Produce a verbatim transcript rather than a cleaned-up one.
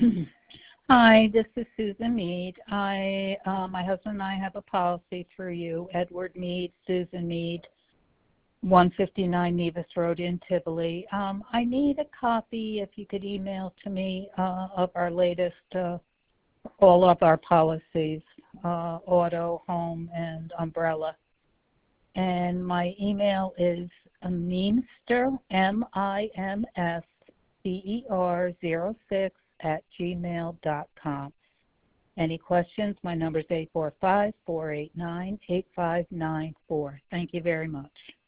Hi, this is Susan Mead. I, uh, my husband and I have a policy through you, Edward Mead, Susan Mead, one fifty-nine Nevis Road in Tivoli. Um, I need a copy, if you could email to me, uh, of our latest, uh, all of our policies, uh, auto, home, and umbrella. And my email is Meemster, M I M S C E R zero six at gmail dot com. Any questions? My number is eight four five, four eight nine, eight five nine four. Thank you very much.